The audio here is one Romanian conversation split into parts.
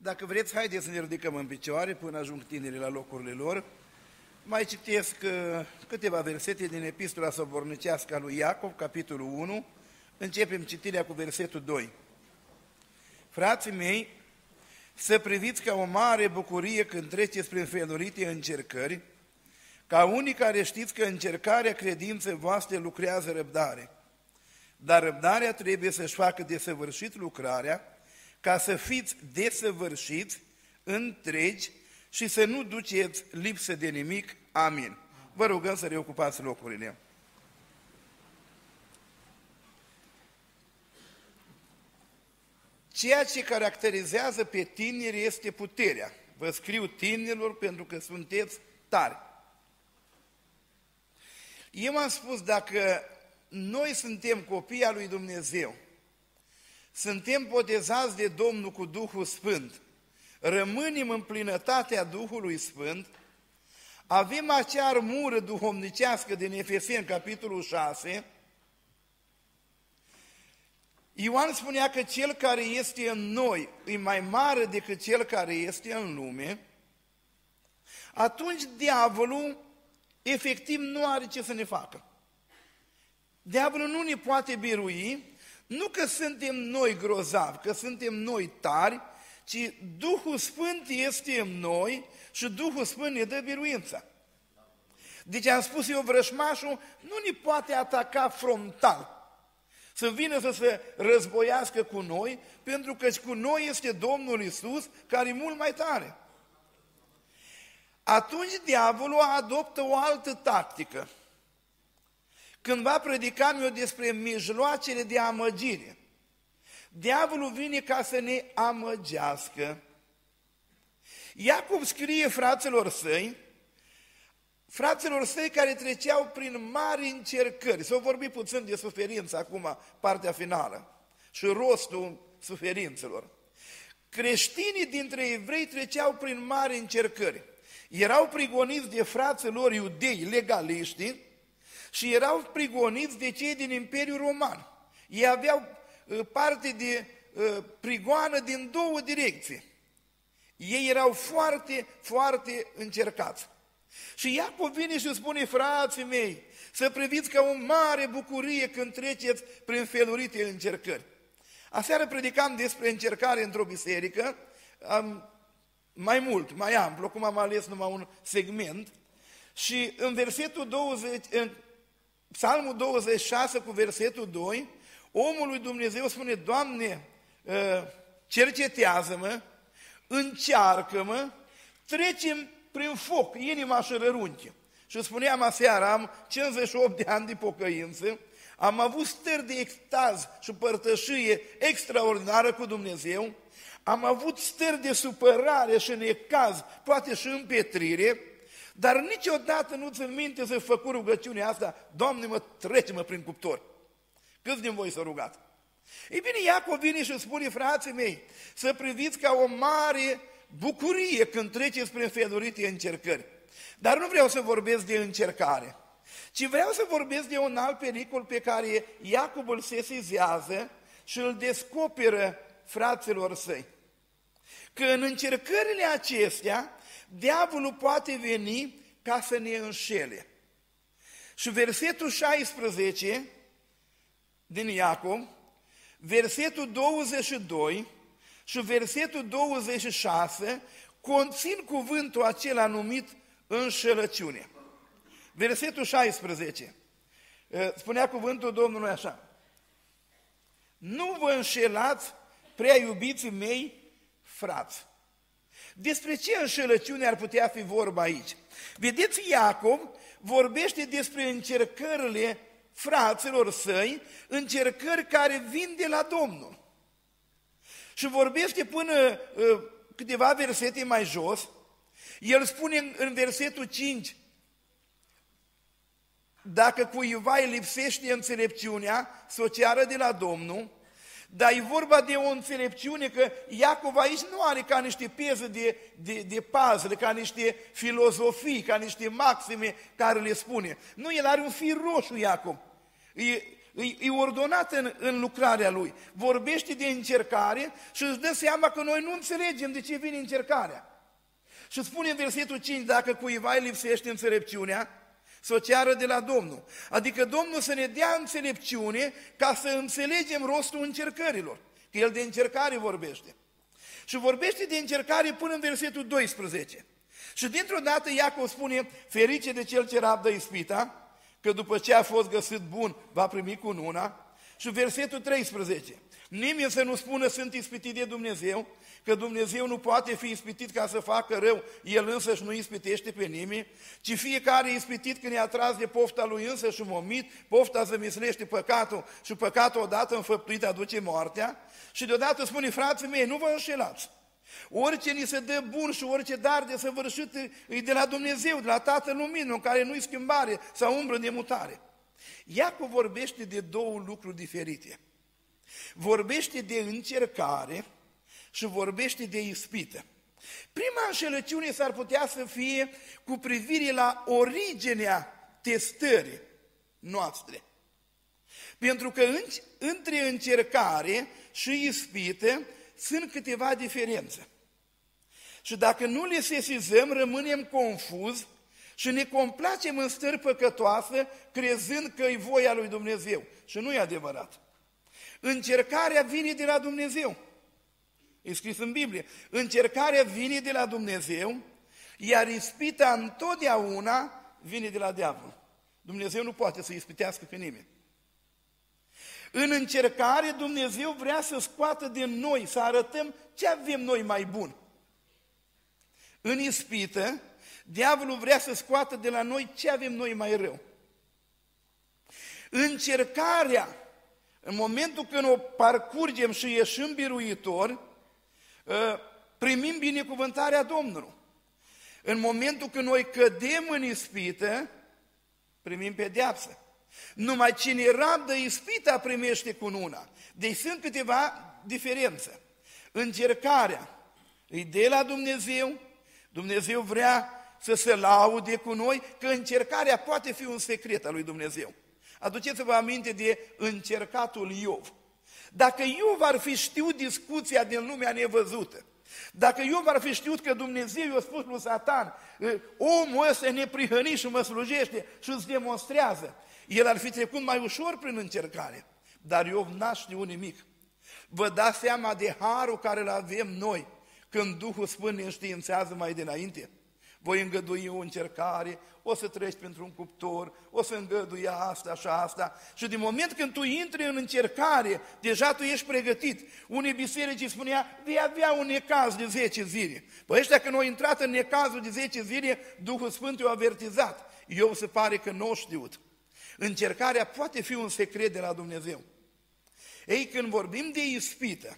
Dacă vreți, haideți să ne ridicăm în picioare până ajung tinerii la locurile lor. Mai citesc câteva versete din Epistola Săvornicească a lui Iacov, capitolul 1. Începem citirea cu versetul 2. Frații mei, să priviți ca o mare bucurie când treceți prin felurite încercări, ca unii care știți că încercarea credinței voastre lucrează răbdare. Dar răbdarea trebuie să-și facă desăvârșit lucrarea, ca să fiți desăvârșiți, întregi și să nu duceți lipsă de nimic. Amin. Vă rugăm să reocupați locurile. Ceea ce caracterizează pe tineri este puterea. Vă scriu tinerilor pentru că sunteți tari. Eu am spus, dacă noi suntem copii al lui Dumnezeu, suntem botezați de Domnul cu Duhul Sfânt, rămânem în plinătatea Duhului Sfânt, avem acea armură duhovnicească din Efeseni, capitolul 6, Ioan spunea că cel care este în noi e mai mare decât cel care este în lume, atunci diavolul efectiv nu are ce să ne facă. Diavolul nu ne poate birui, nu că suntem noi grozavi, că suntem noi tari, ci Duhul Sfânt este în noi și Duhul Sfânt ne dă biruința. Deci am spus eu, vrășmașul nu ne poate ataca frontal, să vină să se războiască cu noi, pentru că cu noi este Domnul Iisus, care e mult mai tare. Atunci diavolul adoptă o altă tactică. Cândva predicam eu despre mijloacele de amăgire. Diavolul vine ca să ne amăgească. Iacov scrie fraților săi care treceau prin mari încercări. S-o vorbi puțin de suferință acum, partea finală, și rostul suferințelor. Creștinii dintre evrei treceau prin mari încercări. Erau prigoniți de frații lor iudei, legaliști, și erau prigoniți de cei din Imperiul Roman. Ei aveau parte de prigoană din două direcții. Ei erau foarte, foarte încercați. Și Iacov vine și spune, frații mei, să priviți ca o mare bucurie când treceți prin felurite încercări. Aseară predicam despre încercare într-o biserică, mai amplu, cum am ales numai un segment, și în versetul 20, în Psalmul 26 cu versetul 2, omul lui Dumnezeu spune, Doamne, cercetează-mă, încearcă-mă, trecem prin foc, inima și rărunche. Și spuneam aseară, am 58 de ani de pocăință, am avut stări de extaz și părtășie extraordinară cu Dumnezeu, am avut stări de supărare și necaz, poate și împetrire, dar niciodată nu țin minte să făcut rugăciunea asta, Doamne, trece-mă prin cuptor. Câți din voi s-au rugat? Ei bine, Iacov vine și spune, frații mei, să priviți ca o mare bucurie când treceți prin felurite încercări. Dar nu vreau să vorbesc de încercare, ci vreau să vorbesc de un alt pericol pe care Iacov îl sesizează și îl descoperă fraților săi. Că în încercările acestea, diavolul poate veni ca să ne înșele. Și versetul 16 din Iacov, versetul 22 și versetul 26 conțin cuvântul acela numit înșelăciune. Versetul 16, spunea cuvântul Domnului așa, nu vă înșelați, prea iubiții mei, frați. Despre ce înșelăciune ar putea fi vorba aici? Vedeți, Iacov vorbește despre încercările fraților săi, încercări care vin de la Domnul. Și vorbește până câteva versete mai jos, el spune în versetul 5, dacă cuiva îi lipsește înțelepciunea, să o ceară de la Domnul, dar e vorba de o înțelepciune că Iacov aici nu are ca niște piese de puzzle, ca niște filozofii, ca niște maxime care le spune. Nu, el are un fir roșu, Iacov. e ordonat în lucrarea lui. Vorbește de încercare și își dă seama că noi nu înțelegem de ce vine încercarea. Și spune în versetul 5, dacă cuiva îi lipsește înțelepciunea, să o ceară de la Domnul. Adică Domnul să ne dea înțelepciune ca să înțelegem rostul încercărilor. Că El de încercare vorbește. Și vorbește de încercare până în versetul 12. Și dintr-o dată Iacov spune, ferice de cel ce rabdă ispita, că după ce a fost găsit bun, va primi cununa. Și versetul 13, nimeni să nu spună sunt ispitit de Dumnezeu, că Dumnezeu nu poate fi ispitit ca să facă rău, El însăși nu ispitește pe nimeni, ci fiecare e ispitit când e atras de pofta lui însăși omit, pofta zămislește păcatul și păcatul odată înfăptuit aduce moartea. Și deodată spune, frații mei, nu vă înșelați. Orice ni se dă bun și orice dar de săvârșit e de la Dumnezeu, de la Tatăl Luminii, în care nu-i schimbare sau umbră de mutare. Iacov vorbește de două lucruri diferite. Vorbește de încercare și vorbește de ispită. Prima înșelăciune s-ar putea să fie cu privire la originea testării noastre. Pentru că între încercare și ispită sunt câteva diferențe. Și dacă nu le sesizăm, rămânem confuzi și ne complacem în stări păcătoase, crezând că e voia lui Dumnezeu. Și nu e adevărat. Încercarea vine de la Dumnezeu. E scris în Biblie. Încercarea vine de la Dumnezeu, iar ispita întotdeauna vine de la diavol. Dumnezeu nu poate să ispitească pe nimeni. În încercare, Dumnezeu vrea să scoată din noi, să arătăm ce avem noi mai bun. În ispită, diavolul vrea să scoată de la noi ce avem noi mai rău. Încercarea, în momentul când o parcurgem și ieșim biruitori, primim binecuvântarea Domnului. În momentul când noi cădem în ispită, primim pedeapsă. Numai cine rabdă ispita primește cununa. Deci sunt câteva diferențe. Încercarea e de la Dumnezeu, Dumnezeu vrea să se laude cu noi, că încercarea poate fi un secret al lui Dumnezeu. Aduceți-vă aminte de încercatul Iov. Dacă Iov ar fi știut discuția din lumea nevăzută, dacă Iov ar fi știut că Dumnezeu i-a spus lui Satan, omul ăsta e neprihănit și mă slujește și îți demonstrează, el ar fi trecut mai ușor prin încercare. Dar Iov n-a știut nimic. Vă dați seama de harul care îl avem noi când Duhul Sfânt ne înștiințează mai dinainte? Voi îngădui o încercare, o să treci printr-un cuptor, o să îngădui asta și asta. Și din moment când tu intri în încercare, deja tu ești pregătit. Unii biserici îi spunea, vei avea un necaz de 10 zile. Păi ăștia când au intrat în necazul de 10 zile, Duhul Sfânt i-a avertizat. Eu se pare că nu o știut. Încercarea poate fi un secret de la Dumnezeu. Ei, când vorbim de ispită,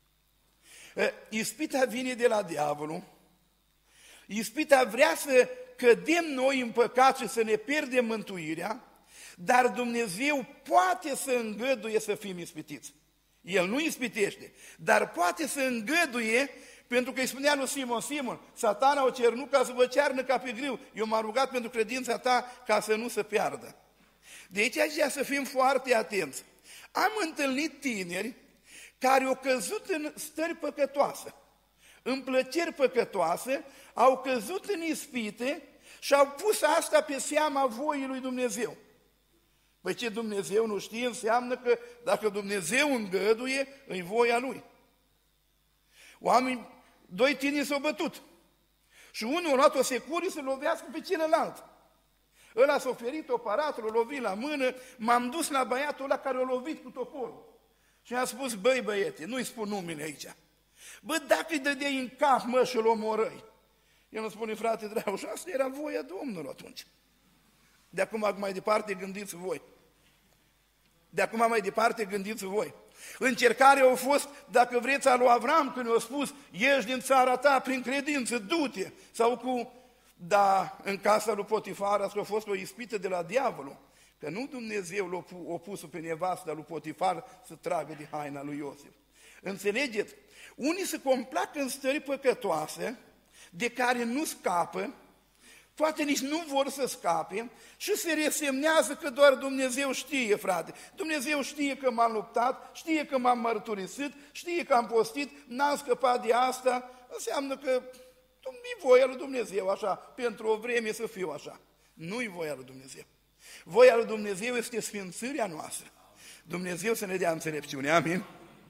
ispita vine de la diavolul, ispita vrea să cădem noi în păcat și să ne pierdem mântuirea, dar Dumnezeu poate să îngăduie să fim ispitiți. El nu ispitește, dar poate să îngăduie, pentru că îi spunea lui Simon, Simon, Satana o cernut ca să vă cearnă ca pe grâu, eu m-am rugat pentru credința ta ca să nu se piardă. De aici aceea să fim foarte atenți. Am întâlnit tineri care au căzut în stări păcătoase, în plăceri păcătoase, au căzut în ispite și au pus asta pe seama voii lui Dumnezeu. Păi ce Dumnezeu nu știe înseamnă că dacă Dumnezeu îngăduie, îi voia Lui. Oameni, doi tineri s-au bătut și unul a luat o securie să lovească pe celălalt. Ăla s-a oferit aparatul, l-a lovit la mână, m-am dus la băiatul ăla care l-a lovit cu toporul. Și am spus, băi băiete, nu-i spun numele aici. Bă, dacă îi dădeai în cap, mă, și-l omorăi. El îmi spune, frate dragă, și asta era voia Domnului atunci. De acum mai departe gândiți voi. De acum mai departe gândiți voi. Încercarea a fost, dacă vreți, a lui Avram, când i-a spus, ieși din țara ta prin credință, du-te. Sau cu, da, în casa lui Potifar, asta a fost o ispită de la diavolul. Că nu Dumnezeu l-a pus pe nevasta lui Potifar să tragă de haina lui Iosif. Înțelegeți? Unii se complac în stări păcătoase, de care nu scapă, poate nici nu vor să scape și se resemnează că doar Dumnezeu știe, frate. Dumnezeu știe că m-am luptat, știe că m-am mărturisit, știe că am postit, n-am scăpat de asta, înseamnă că e voia lui Dumnezeu așa, pentru o vreme să fiu așa. Nu-i voia lui Dumnezeu. Voia lui Dumnezeu este sfințirea noastră. Dumnezeu să ne dea înțelepciune, amin?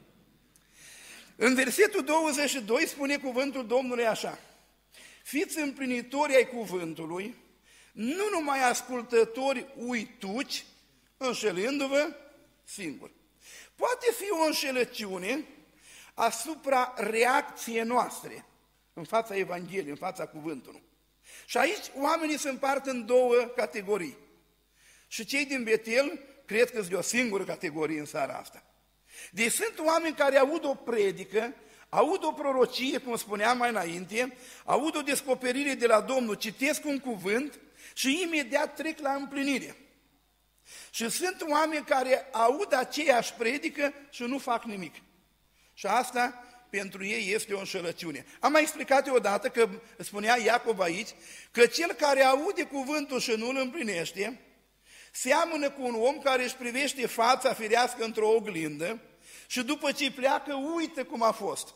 În versetul 22 spune cuvântul Domnului așa: fiți împlinitori ai cuvântului, nu numai ascultători uituci, înșelându-vă singuri. Poate fi o înșelăciune asupra reacției noastre în fața Evangheliei, în fața cuvântului. Și aici oamenii se împart în două categorii. Și cei din Betel cred că sunt o singură categorie în seara asta. Deci sunt oameni care aud o predică, aud o prorocie, cum spuneam mai înainte, aud o descoperire de la Domnul, citesc un cuvânt și imediat trec la împlinire. Și sunt oameni care aud aceeași predică și nu fac nimic. Și asta pentru ei este o înșelăciune. Am mai explicat eu odată că spunea Iacov aici că cel care aude cuvântul și nu îl împlinește seamănă cu un om care își privește fața firească într-o oglindă și după ce pleacă uită cum a fost.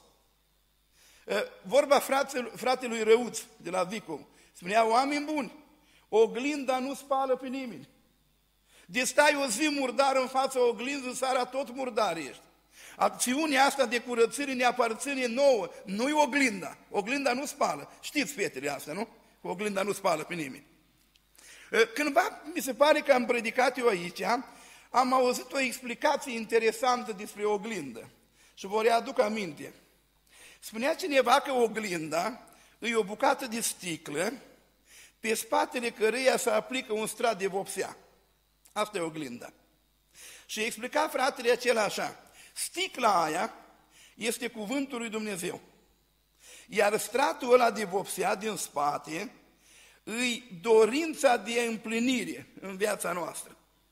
Vorba fratelui Răuț de la Vicov spunea: oameni buni, oglinda nu spală pe nimeni. De stai o zi murdar în fața oglinzii, seara tot murdar ești. Acțiunea asta de curățire ne aparține nouă, nu-i oglinda. Oglinda nu spală. Știți fetele astea, nu? Că oglinda nu spală pe nimeni. Cândva, mi se pare că am predicat eu aici, am auzit o explicație interesantă despre oglindă și vă readuc aminte. Spunea cineva că oglinda e o bucată de sticlă pe spatele căreia se aplică un strat de vopsea. Asta e oglinda. Și explica fratele acela așa: sticla aia este cuvântul lui Dumnezeu, iar stratul ăla de vopsea din spate îi dorința de împlinire în viața noastră.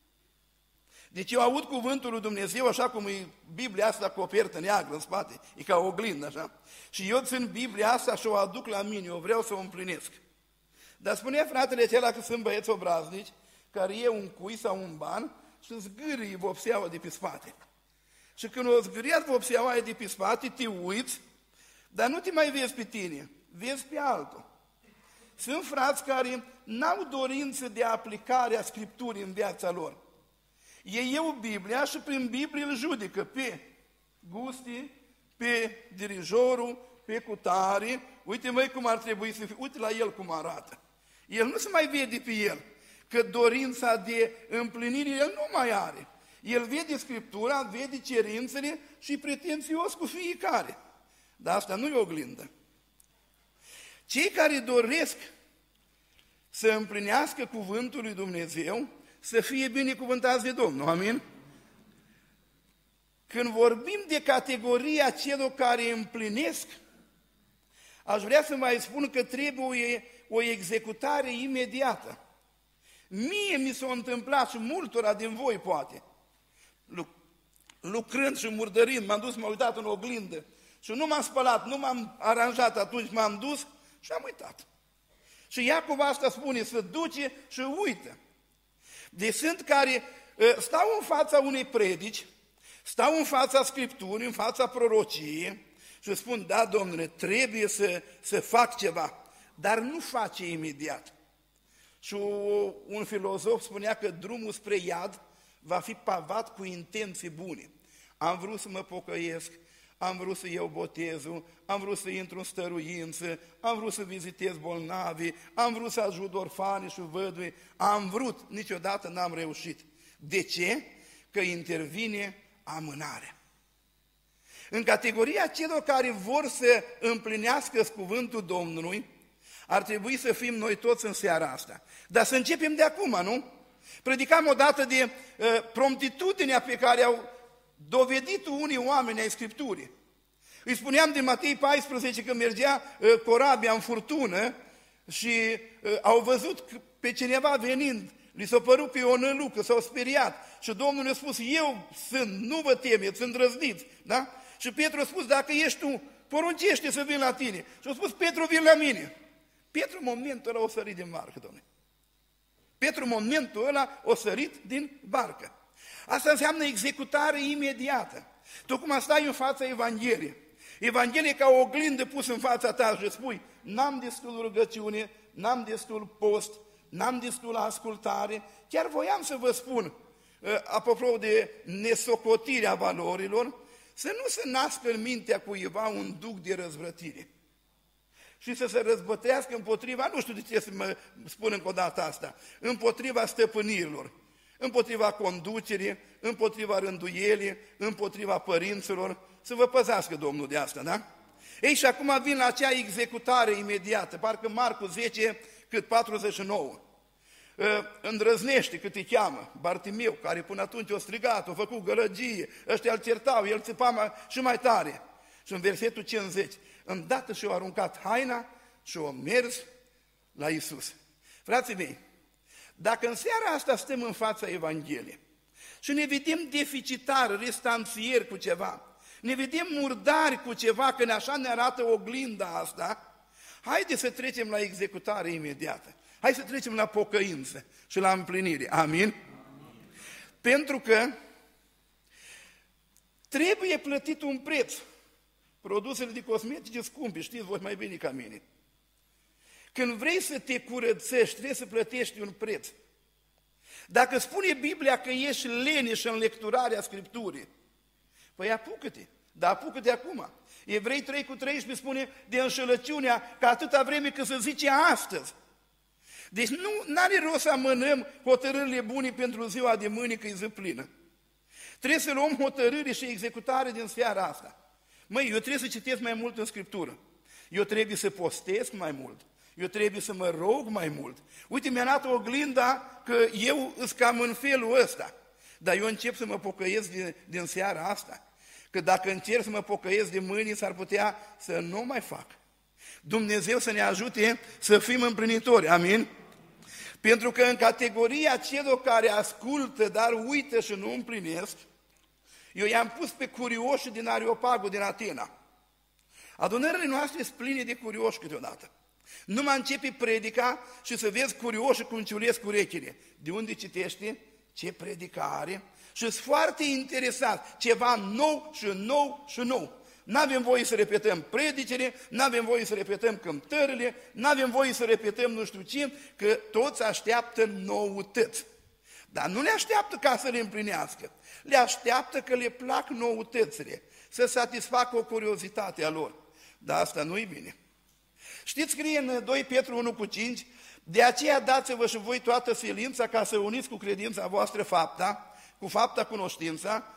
Deci eu aud cuvântul lui Dumnezeu așa cum e Biblia asta copertă neagră în spate, e ca o oglindă așa. Și eu țin Biblia asta și o aduc la mine, eu vreau să o împlinesc. Dar spunea fratele acela că sunt băieți obraznici care iau un cui sau un ban și zgârie vopseaua de pe spate. Și când o zgâriat vopseaua aia de pe spate, te uiți, dar nu te mai vezi pe tine, vezi pe altul. Sunt frați care n-au dorință de aplicare a Scripturii în viața lor. Ei iau Biblia și prin Biblie îl judecă pe Gusti, pe dirijorul, pe cutare. Uite măi cum ar trebui să fie, uite la el cum arată. El nu se mai vede pe el, că dorința de împlinire el nu mai are. El vede Scriptura, vede cerințele și e pretențios cu fiecare. Dar asta nu e oglindă. Cei care doresc să împlinească cuvântul lui Dumnezeu, să fie binecuvântați de Domnul, amin? Când vorbim de categoria celor care împlinesc, aș vrea să mai spun că trebuie o executare imediată. Mie mi s-a întâmplat și multora din voi poate, lucrând și murdărind, m-am dus, m-am uitat în oglindă și nu m-am spălat, nu m-am aranjat, atunci m-am dus și am uitat. Și Iacov asta spune, să duce și uită. Deci sunt care stau în fața unei predici, stau în fața Scripturii, în fața prorociei și spun, da, Domnule, trebuie să fac ceva, dar nu face imediat. Și un filozof spunea că drumul spre iad va fi pavat cu intenții bune. Am vrut să mă pocăiesc, am vrut să iau botezul, am vrut să intru în stăruință, am vrut să vizitez bolnavi, am vrut să ajut orfani și vădui, am vrut, niciodată n-am reușit. De ce? Că intervine amânarea. În categoria celor care vor să împlinească cuvântul Domnului, ar trebui să fim noi toți în seara asta. Dar să începem de acum, nu? Predicam odată de promptitudinea pe care au dovedit unii oameni ai Scripturii. Îi spuneam de Matei 14 că mergea corabia în furtună și au văzut pe cineva venind, li s-a părut că e o nălucă, s-au speriat și Domnul ne-a spus, eu sunt, nu vă temeți, sunt răzniți, da? Și Petru a spus, dacă ești tu, poruncește să vin la tine. Și a spus, Petru, vin la mine. Petru în momentul ăla o sărit din barcă, dom'le. Petru în momentul ăla o sărit din barcă. Asta înseamnă executare imediată. Tu cum stai în fața Evangheliei. Evanghelia e ca o oglindă pusă în fața ta și spui, n-am destul rugăciune, n-am destul post, n-am destul ascultare. Chiar voiam să vă spun, apropo de nesocotirea valorilor, să nu se nască în mintea cuiva un duc de răzvrătire și să se răzbătească împotriva, nu știu de ce să mă spun încă o dată asta, împotriva stăpânirilor, împotriva conducerii, împotriva rânduielii, împotriva părinților, să vă păzească Domnul de asta, da? Ei, și acum vin la acea executare imediată, parcă Marcu 10, cât 49. Îndrăznește cât îi cheamă, Bartimeu, care până atunci o strigat, o făcut gălăgie, ăștia îl certau, el țipa și mai tare. Și în versetul 50, îndată și-o aruncat haina și-o mers la Iisus. Frații mei, dacă în seara asta stăm în fața Evangheliei și ne vedem deficitari, restanțieri cu ceva, ne vedem murdari cu ceva, că așa ne arată oglinda asta, haide să trecem la executare imediată. Hai să trecem la pocăință și la împlinire. Amin? Pentru că trebuie plătit un preț. Produsele de cosmetice scumpe, știți voi mai bine ca mine. Când vrei să te curățești, trebuie să plătești un preț. Dacă spune Biblia că ești leneș în lecturarea Scripturii, păi apucă-te, dar apucă-te acum. Evrei 3:13 spune de înșelăciunea că atâta vreme cât se zice astăzi. Deci nu are rost să amânăm hotărârile bune pentru ziua de mâine, că e zi plină. Trebuie să luăm hotărâre și executare din seara asta. Măi, eu trebuie să citesc mai mult în Scriptură. Eu trebuie să postesc mai mult. Eu trebuie să mă rog mai mult. Uite, mi-a dat oglinda că eu îs cam în felul ăsta. Dar eu încep să mă pocăiesc din seara asta. Că dacă încerc să mă pocăiesc de mâine, s-ar putea să nu mai fac. Dumnezeu să ne ajute să fim împlinitori. Amin? Pentru că în categoria celor care ascultă, dar uită și nu împlinesc, eu i-am pus pe curioși din Areopagul din Atena. Adunările noastre sunt pline de curioși câteodată. Numai începe predica și să vezi curioși cum ciulesc urechile. De unde citește? Ce predicare? Și sunt foarte interesat. Ceva nou și nou și nou. N-avem voie să repetăm predicile, n-avem voie să repetăm cântările, n-avem voie să repetăm nu știu ce, că toți așteaptă noutăți. Dar nu le așteaptă ca să le împlinească, le așteaptă că le plac noutățile, să satisfacă o curiozitate a lor. Dar asta nu-i bine. Știți, scrie în 2 Petru 1:5, de aceea dați-vă și voi toată silința ca să uniți cu credința voastră fapta, cu fapta cunoștința,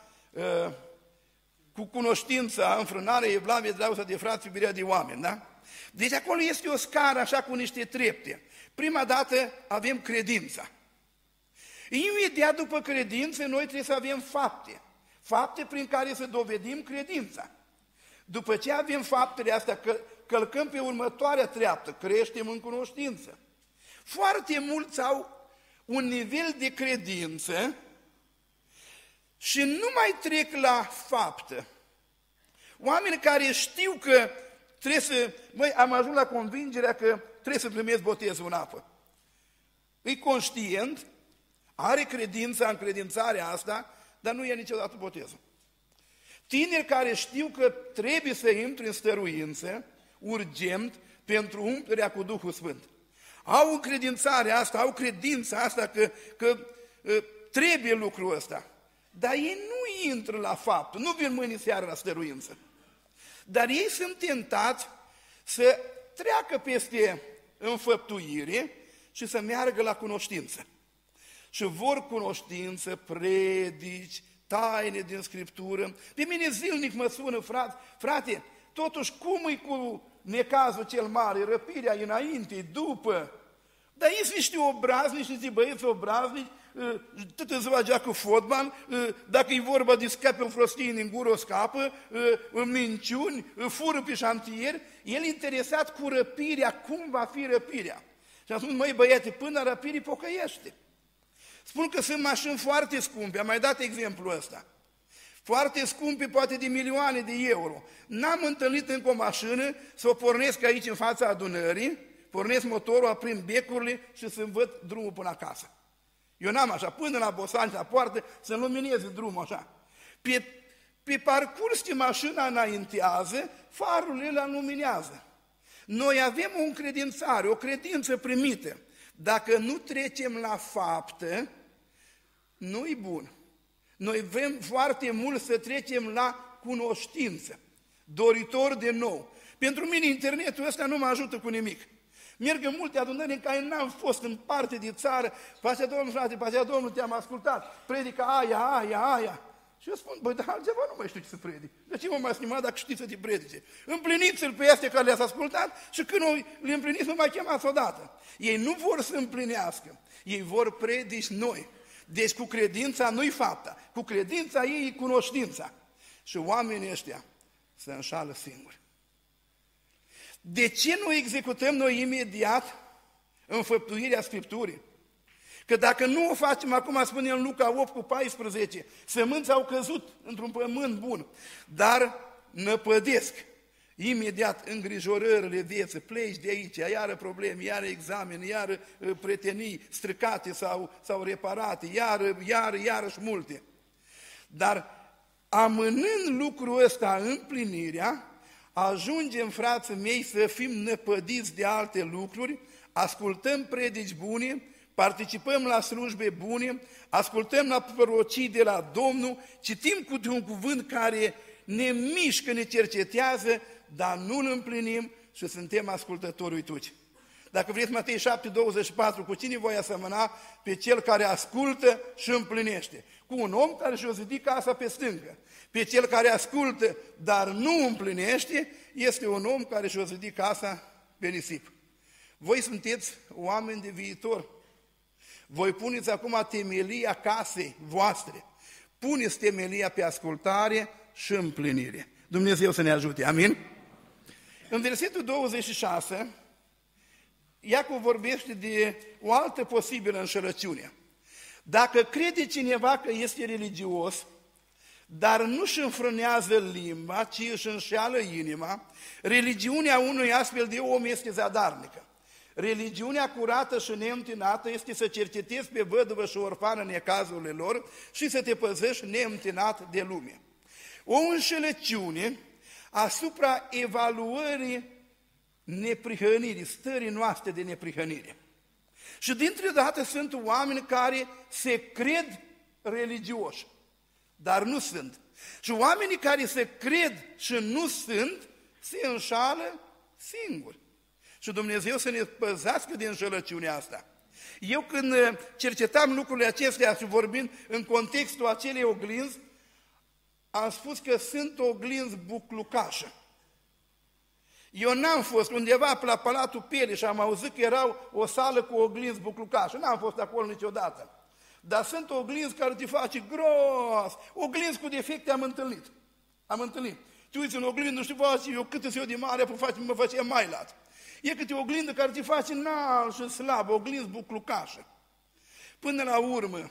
cu cunoștința, înfrânarea, evlavie, dragostea de frați, iubirea de oameni, da? Deci acolo este o scară așa cu niște trepte. Prima dată avem credința. Imediat după credință, noi trebuie să avem fapte. Fapte prin care să dovedim credința. După ce avem faptele astea, călcăm pe următoarea treaptă, creștem în cunoștință. Foarte mulți au un nivel de credință și nu mai trec la faptă. Oameni care știu că trebuie să... Măi, am ajuns la convingerea că trebuie să primesc botezul în apă. E conștient, are credința, încredințarea asta, dar nu ia niciodată botezul. Tineri care știu că trebuie să intre în stăruință, urgent, pentru umplerea cu Duhul Sfânt. Au încredințarea asta, au credința asta că trebuie lucrul ăsta. Dar ei nu intră la fapt, nu vin mâine seară la stăruință. Dar ei sunt tentați să treacă peste înfăptuire și să meargă la cunoștință. Și vor cunoștință, predici, taine din Scriptură. Pe mine zilnic mă sună, frate, totuși cum e cu necazul cel mare, răpirea înainte, după? Dar ei sunt niște obraznici, niște băieți obraznici, toată ziua joacă fotbal, dacă e vorba de scape o frostie din gură, o scapă, minciuni, fură pe șantier, el interesat cu răpirea, cum va fi răpirea. Și am spus, măi băiete, până răpirii pocăiește. Spun că sunt mașini foarte scumpe, am mai dat exemplul ăsta. Foarte scumpe, poate de milioane de euro. N-am întâlnit încă o mașină să o pornesc aici în fața adunării, pornesc motorul, aprind becurile și să-mi văd drumul până acasă. Eu n-am așa, până la Bosanci, la poartă, să-mi lumineze drumul așa. Pe parcurs ce mașina înaintează, farul ăla luminează. Noi avem o încredințare, o credință primită. Dacă nu trecem la faptă, nu-i bun. Noi vrem foarte mult să trecem la cunoștință, doritor de nou. Pentru mine internetul ăsta nu mă ajută cu nimic. Merg în multe adunări în care n-am fost în parte de țară, pacea Domnul, frate, pacea Domnul, te-am ascultat, predică aia. Și eu spun, băi, dar altceva nu mai știu ce să predic. De ce mă mai schimba dacă știți să te predice? Împliniți-l pe astea care le-ați ascultat și când le împliniți, nu mai chemați odată. Ei nu vor să împlinească, ei vor predici noi. Deci cu credința nu-i fapta, cu credința ei e cunoștința. Și oamenii ăștia se înșală singuri. De ce nu executăm noi imediat înfăptuirea Scripturii? Că dacă nu o facem, acum spune în Luca 8:14, sămânța au căzut într-un pământ bun, dar năpădesc imediat îngrijorările vieții, pleci de aici, iară probleme, iară examene, iară prietenii stricate sau reparate, iarăși multe. Dar amânând lucrul ăsta, împlinirea, ajungem, frații mei, să fim năpădiți de alte lucruri, ascultăm predici bune, participăm la slujbe bune, ascultăm la prorocii de la Domnul, citim cu un cuvânt care ne mișcă, ne cercetează, dar nu îl împlinim și suntem ascultători uituci. Dacă vreți, Matei 7:24, cu cine voi asemăna? Pe cel care ascultă și împlinește. Cu un om care și-o zidi casa pe stâncă. Pe cel care ascultă, dar nu împlinește, este un om care și-o zidi casa pe nisip. Voi sunteți oameni de viitor. Voi puneți acum temelia casei voastre. Puneți temelia pe ascultare și împlinire. Dumnezeu să ne ajute. Amin? În versetul 26, Iacov vorbește de o altă posibilă înșelăciune. Dacă crede cineva că este religios, dar nu își înfrânează limba, ci își înșeală inima, religiunea unui astfel de om este zadarnică. Religiunea curată și neîntinată este să cercetezi pe văduvă și orfană necazurile lor și să te păzești neîntinat de lume. O înșelăciune asupra evaluării neprihănirii, stării noastre de neprihănire. Și dintr-o dată sunt oameni care se cred religioși, dar nu sunt. Și oamenii care se cred și nu sunt, se înșală singuri. Și Dumnezeu să ne păzească de înșelăciunea asta. Eu când cercetam lucrurile acestea și vorbind în contextul acelei oglinzi, am spus că sunt oglinzi buclucașă. Eu n-am fost undeva la Palatul Pele și am auzit că era o sală cu oglinzi buclucașă. N-am fost acolo niciodată. Dar sunt oglinzi care te face gros. Oglinzi cu defecte am întâlnit. Tu uiți în oglindă, nu știu, eu cât eu de mare, mă facea mai lat. E câte o oglindă care te face înalt și slab, oglinzi buclucașă. Până la urmă,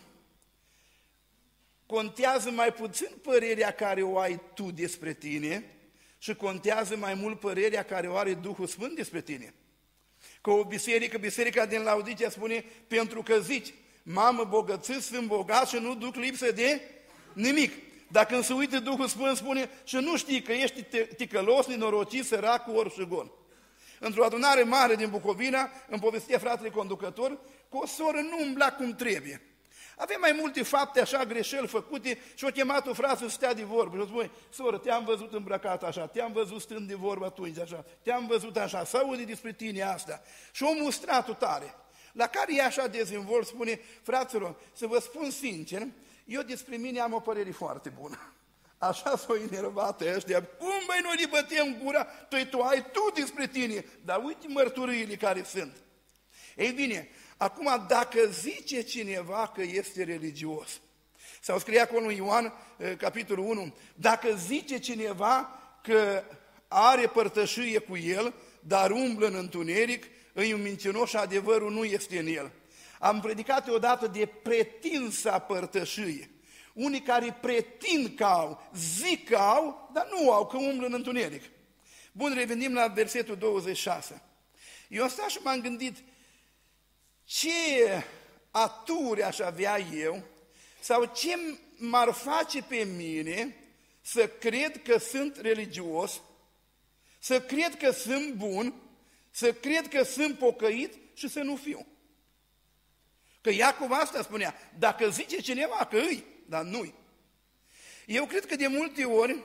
contează mai puțin părerea care o ai tu despre tine și contează mai mult părerea care o are Duhul Sfânt despre tine. Că o biserica din Laodicea spune, pentru că zici, mamă, bogățiți, sunt bogat și nu duc lipsă de nimic. Dacă însă uite, Duhul Sfânt spune și nu știi că ești ticălos, nenorocit, sărac, orșugon. Într-o adunare mare din Bucovina, îmi povestea fratele conducător, că o soră nu umbla cum trebuie. Avea mai multe fapte așa, greșeli făcute și o chemat o frază să stea de vorbă. Și o spune, soră, te-am văzut îmbrăcat așa, te-am văzut stând de vorbă atunci așa, te-am văzut așa, să aude despre tine asta. Și o mustrat-o tare. La care e așa dezvolt, spune, fraților, să vă spun sincer, eu despre mine am o părere foarte bună. Așa s-o enervat ăștia, cum băi noi ne bătem gura, tu ai tu despre tine, dar uite mărturiile care sunt. Ei bine, acum dacă zice cineva că este religios, sau scrie acolo în Ioan, capitolul 1, dacă zice cineva că are părtășie cu el, dar umblă în întuneric, îi un mincinoș și adevărul nu este în el. Am predicat odată de pretinsa părtășie. Unii care pretind că au, zic că au, dar nu au, că umblă în întuneric. Bun, revenim la versetul 26. Eu am stat și m-am gândit, ce aturi aș avea eu sau ce m-ar face pe mine să cred că sunt religios, să cred că sunt bun, să cred că sunt pocăit și să nu fiu. Că Iacov asta spunea, dacă zice cineva că îi, dar nu-i. Eu cred că de multe ori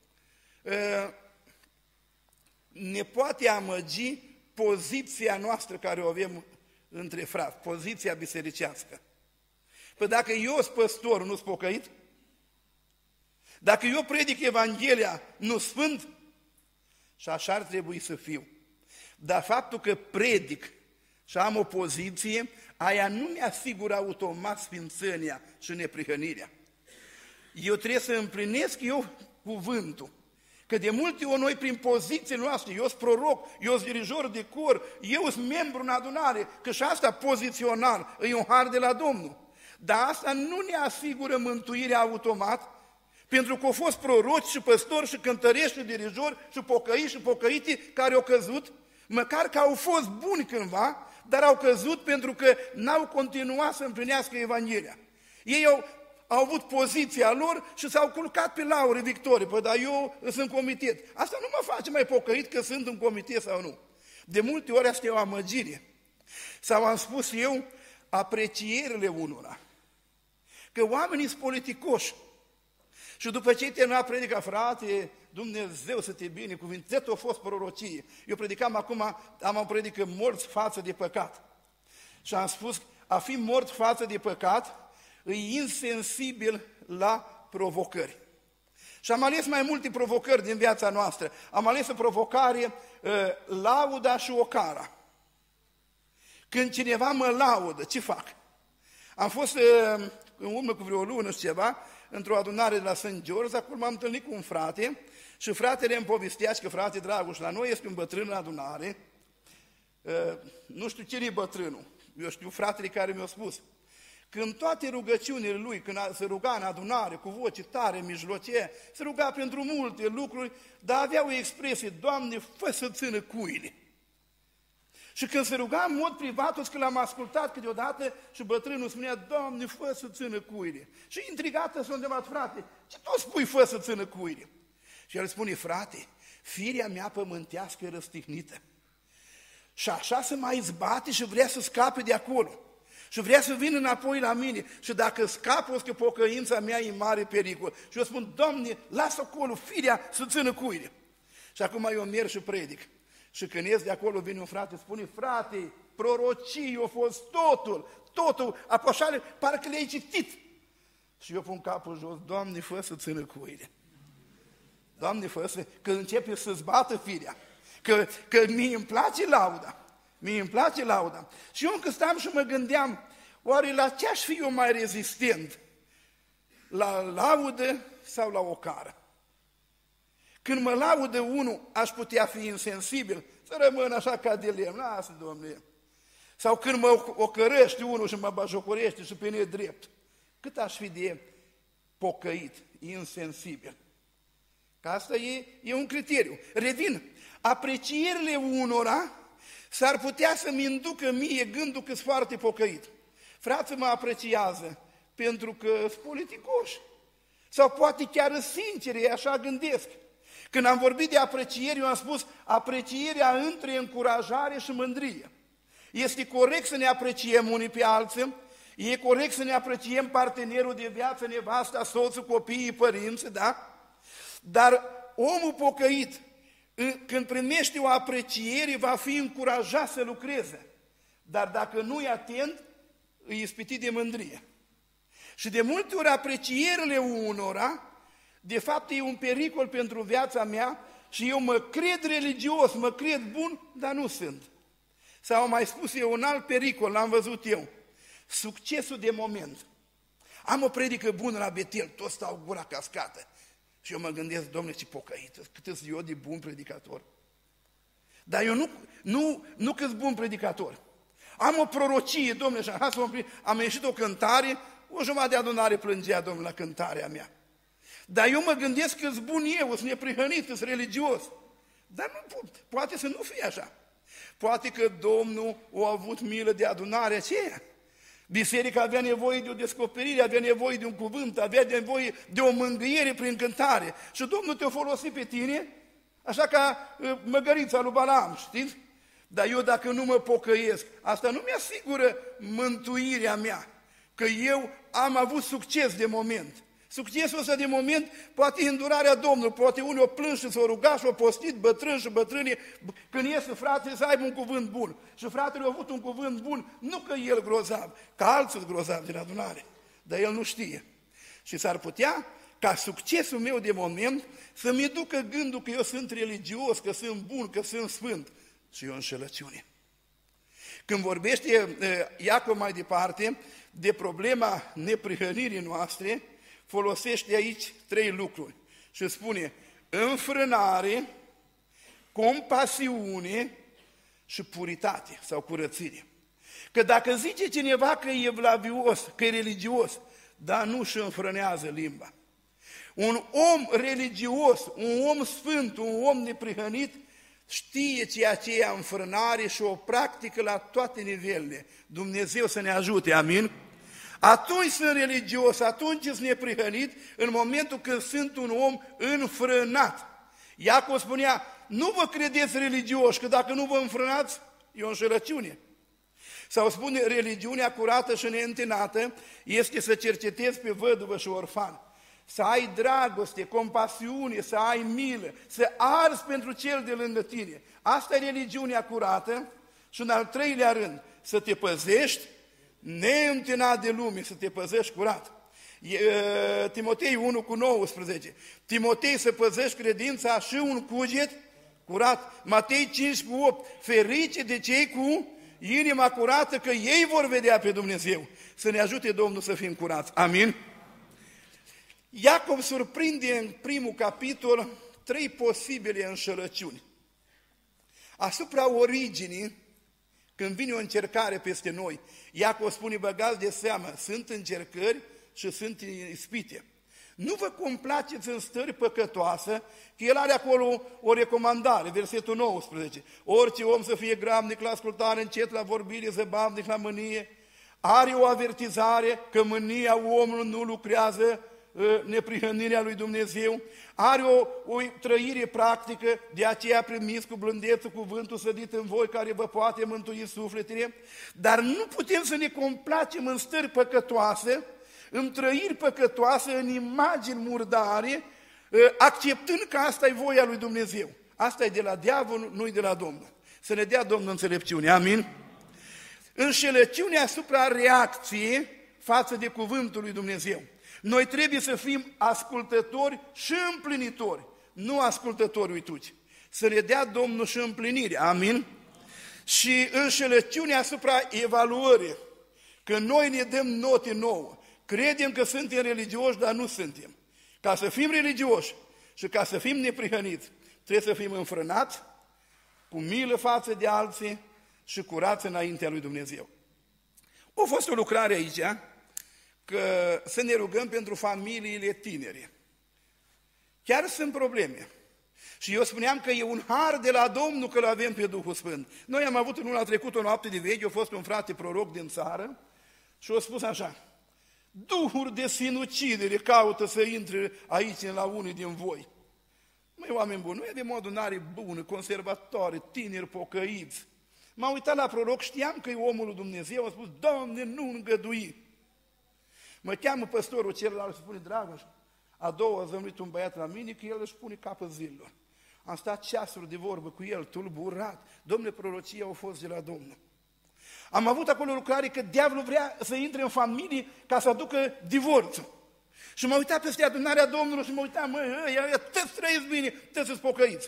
ne poate amăgi poziția noastră care o avem între frați, poziția bisericească. Păi dacă eu sunt păstor, nu-s pocăit? Dacă eu predic Evanghelia, nu sfânt? Și așa ar trebui să fiu. Dar faptul că predic și am o poziție, aia nu mi-asigură automat sfințenia și neprihănirea. Eu trebuie să împlinesc eu cuvântul. Că de multe ori noi prin pozițiile noastre, eu sunt proroc, eu sunt dirijor de cor, eu sunt membru în adunare, că și asta pozițional e un har de la Domnul. Dar asta nu ne asigură mântuirea automat, pentru că au fost proroci și păstori și cântărești și dirijori și pocăiți și pocăiții care au căzut, măcar că au fost buni cândva, dar au căzut pentru că n-au continuat să împlinească Evanghelia. Ei au avut poziția lor și s-au culcat pe laure victorie. Păi, dar eu sunt în comitet. Asta nu mă face mai pocăit că sunt în comitet sau nu. De multe ori asta e o amăgire. Sau am spus eu, aprecierile unora. Că oamenii sunt politicoși. Și după ce terminat predica, frate, Dumnezeu să te binecuvinteze, tot a fost prorocie. Eu predicam acum, am o predică morți față de păcat. Și am spus, a fi mort față de păcat e insensibil la provocări. Și am ales mai multe provocări din viața noastră. Am ales o provocare, lauda și ocara. Când cineva mă laudă, ce fac? Am fost în urmă cu vreo o lună și ceva, într-o adunare de la St. George, acolo m-am întâlnit cu un frate și fratele îmi povestea că frate Dragoș, la noi este un bătrân în adunare, nu știu cine e bătrânul, eu știu fratele care mi-a spus, când toate rugăciunile lui, când se ruga în adunare, cu voce tare, mijlocie, se ruga pentru multe lucruri, dar avea o expresie, Doamne, fă să țină cuile. Și când se ruga în mod privat, o că l-am ascultat câteodată și bătrânul spunea, Doamne, fă să țină cuile. Și intrigată s-a întrebat, frate, ce tu spui fă să țină cuile? Și el spune, frate, firea mea pământească e răstignită. Și așa se mai zbate și vrea să scape de acolo. Și vrea să vină înapoi la mine. Și dacă scap, o că pocăința mea e mare pericol. Și eu spun, Doamne, lasă acolo firea să țină cuile. Și acum eu merg și predic. Și când ies de acolo, vine un frate, spune, frate, prorocii, a fost totul, apășale, parcă le-ai citit. Și eu pun capul jos, Doamne, fă să țină cuile. Doamne, fă să, că începe să-ți bată firea. Că mie îmi place lauda. Și eu încă stam și mă gândeam, oare la ce aș fi eu mai rezistent? La laudă sau la ocară? Când mă laudă unul, aș putea fi insensibil, să rămân așa ca de lemn, lasă, Domnule. Sau când mă ocărăște unul și mă bajocorește și pe nedrept, cât aș fi de pocăit, insensibil. Că asta e un criteriu. Revin, aprecierile unora s-ar putea să-mi inducă mie gândul că sunt foarte pocăit. Frații mă apreciază pentru că sunt politicoși. Sau poate chiar sinceri, așa gândesc. Când am vorbit de apreciere, eu am spus aprecierea între încurajare și mândrie. Este corect să ne apreciem unii pe alții, e corect să ne apreciem partenerul de viață, nevasta, soțul, copiii, părinții, da? Dar omul pocăit, când primește o apreciere, va fi încurajat să lucreze. Dar dacă nu e atent, îi ispitit de mândrie. Și de multe ori aprecierile unora, de fapt e un pericol pentru viața mea și eu mă cred religios, mă cred bun, dar nu sunt. Sau mai spus eu, un alt pericol, l-am văzut eu, succesul de moment. Am o predică bună la Betel, toți stau gura cascată. Și eu mă gândesc, Domnule, ce pocăit, cât sunt eu de bun predicator. Dar eu nu cât bun predicator. Am o prorocie, Domnule, și am ieșit o cântare, o jumătate de adunare plângea, Domnule, la cântarea mea. Dar eu mă gândesc că sunt bun eu, sunt neprihănit, sunt religios. Dar nu, poate să nu fie așa. Poate că Domnul a avut milă de adunarea aceea. Biserica avea nevoie de o descoperire, avea nevoie de un cuvânt, avea nevoie de o mângâiere prin cântare. Și Domnul te-a folosit pe tine, așa ca măgărița lui Balaam, știți? Dar eu dacă nu mă pocăiesc, asta nu mi-asigură mântuirea mea, că eu am avut succes de moment. Succesul ăsta de moment poate îndurarea Domnului, poate unul o plâns și s-o ruga și o postit bătrân și bătrâni, când iese fratele să aibă un cuvânt bun. Și fratele a avut un cuvânt bun, nu că el grozav, că alții grozav din adunare, dar el nu știe. Și s-ar putea ca succesul meu de moment să-mi ducă gândul că eu sunt religios, că sunt bun, că sunt sfânt. Și eu înșelăciune. Când vorbește Iacov mai departe de problema neprihănirii noastre, folosește aici 3 lucruri și spune înfrânare, compasiune și puritate sau curățire. Că dacă zice cineva că e evlavios, că e religios, dar nu își înfrânează limba. Un om religios, un om sfânt, un om neprihănit, știe ceea ce e înfrânare și o practică la toate nivelele. Dumnezeu să ne ajute, amin? Atunci sunt religios, atunci sunt neprihănit, în momentul când sunt un om înfrânat. Iacov spunea, nu vă credeți religioși, că dacă nu vă înfrânați, e o înșelăciune. Sau spune, religiunea curată și neîntinată este să cercetezi pe văduvă și orfan, să ai dragoste, compasiune, să ai milă, să arzi pentru cel de lângă tine. Asta e religiunea curată și în al 3-lea rând, să te păzești neîntinat de lume, să te păzești curat. Timotei 1:19. Timotei, să păzești credința și un cuget curat. Matei 5:8. Ferice de cei cu inima curată, că ei vor vedea pe Dumnezeu. Să ne ajute Domnul să fim curați. Amin? Iacov surprinde în primul capitol 3 posibile înșelăciuni. Asupra originii, când vine o încercare peste noi, Iacov spune, băgați de seamă, sunt încercări și sunt ispite. Nu vă complaceți în stări păcătoase, că el are acolo o recomandare, versetul 19. Orice om să fie grabnic la ascultare, încet la vorbire, zăbavnic la mânie. Are o avertizare că mânia omului nu lucrează neprihănirea lui Dumnezeu, are o trăire practică, de aceea primiți cu blândețe cuvântul sădit în voi care vă poate mântui sufletele, dar nu putem să ne complacem în stări păcătoase, în trăiri păcătoase, în imagini murdare, acceptând că asta e voia lui Dumnezeu. Asta e de la diavol, nu e de la Domnul. Să ne dea Domnul înțelepciune, amin? Înșelăciunea asupra reacției față de cuvântul lui Dumnezeu. Noi trebuie să fim ascultători și împlinitori, nu ascultători uituci. Să ne dea Domnul și împlinire, amin? Și înșelăciunea asupra evaluării, că noi ne dăm note nouă, credem că suntem religioși, dar nu suntem. Ca să fim religioși și ca să fim neprihăniți, trebuie să fim înfrânați, cu milă față de alții și curați înaintea lui Dumnezeu. A fost o lucrare aici, că să ne rugăm pentru familiile tinere. Chiar sunt probleme. Și eu spuneam că e un har de la Domnul că îl avem pe Duhul Sfânt. Noi am avut în luna trecută o noapte de veche, a fost un frate proroc din țară și a spus așa, duhuri de sinucidere caută să intre aici la unii din voi. Măi, oameni buni, noi avem o adunare bună, conservatoare, tineri pocăiți. M-am uitat la proroc, știam că e omul lui Dumnezeu, am spus, Doamne, nu îngădui. Mă cheamă păstorul celălalt și spune, Dragoș, a doua zi a venit un băiat la mine, că el își pune capăt zilelor. Am stat ceasuri de vorbă cu el, tulburat. Dom'le, prorocia au fost de la Domnul. Am avut acolo lucrare că diavolul vrea să intre în familie ca să aducă divorțul. Și m-am uitat peste adunarea Domnului și mă uitam, măi, toți trăiți bine, toți să-ți pocăiți.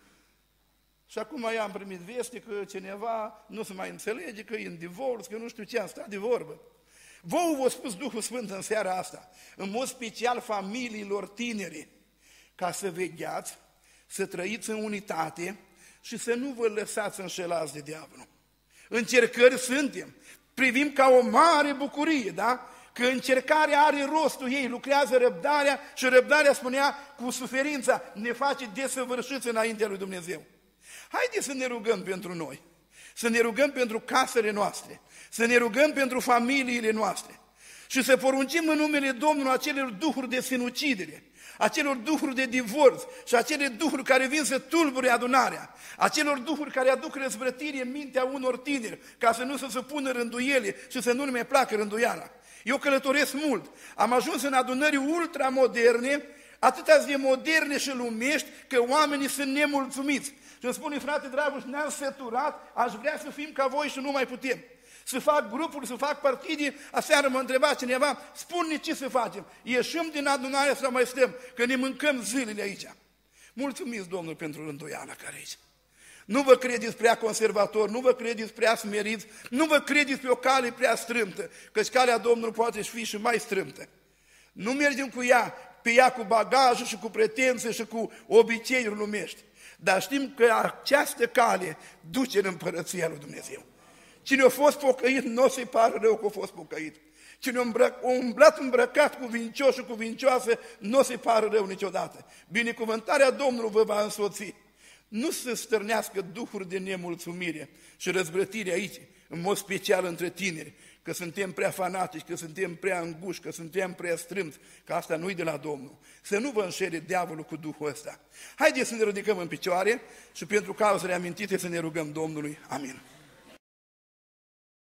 Și acum i-am primit veste că cineva nu se mai înțelege, că e în divorț, că nu știu ce, am stat de vorbă. Vouă v-a spus Duhul Sfânt în seara asta, în mod special familiilor tineri, ca să vegheați, să trăiți în unitate și să nu vă lăsați înșelați de diavolul. Încercări suntem, privim ca o mare bucurie, da? Că încercarea are rostul ei, lucrează răbdarea și răbdarea, spunea, cu suferința ne face desăvârșiți înaintea lui Dumnezeu. Haideți să ne rugăm pentru noi, să ne rugăm pentru casele noastre, să ne rugăm pentru familiile noastre și să poruncim în numele Domnului acelor duhuri de sinucidere, acelor duhuri de divorț și acele duhuri care vin să tulbure adunarea, acelor duhuri care aduc răzvrătire în mintea unor tineri, ca să nu se pună rânduiele și să nu le mai placă rânduiala. Eu călătoresc mult, am ajuns în adunări ultramoderne, atâta de moderne și lumești, că oamenii sunt nemulțumiți. Și îmi spune, frate Dragoș, ne-am săturat, aș vrea să fim ca voi și nu mai putem. Să fac grupuri, să fac partide. Aseară mă întreba cineva, spune-ne ce să facem. Ieșim din adunare sau mai stăm, că ne mâncăm zilele aici. Mulțumiți Domnul pentru rânduiala care aici. Nu vă credeți prea conservatori, nu vă credeți prea smeriți, nu vă credeți pe o cale prea strâmtă, căci calea Domnului poate fi și mai strâmtă. Nu mergem pe ea cu bagajul și cu pretențe și cu obiceiuri lumești, dar știm că această cale duce în împărăția lui Dumnezeu. Cine a fost pocăit, nu o să-i pară rău că a fost pocăit. Cine a umblat îmbrăcat cuvincios și cuvincioasă, nu o să-i pară rău niciodată. Binecuvântarea Domnului vă va însoți. Nu se stârnească duhuri de nemulțumire și răzvrătire aici, în mod special între tineri, că suntem prea fanatici, că suntem prea înguși, că suntem prea strâmți, că asta nu-i de la Domnul. Să nu vă înșele diavolul cu duhul ăsta. Haideți să ne ridicăm în picioare și pentru cauzele amintite să ne rugăm Domnului. Amin.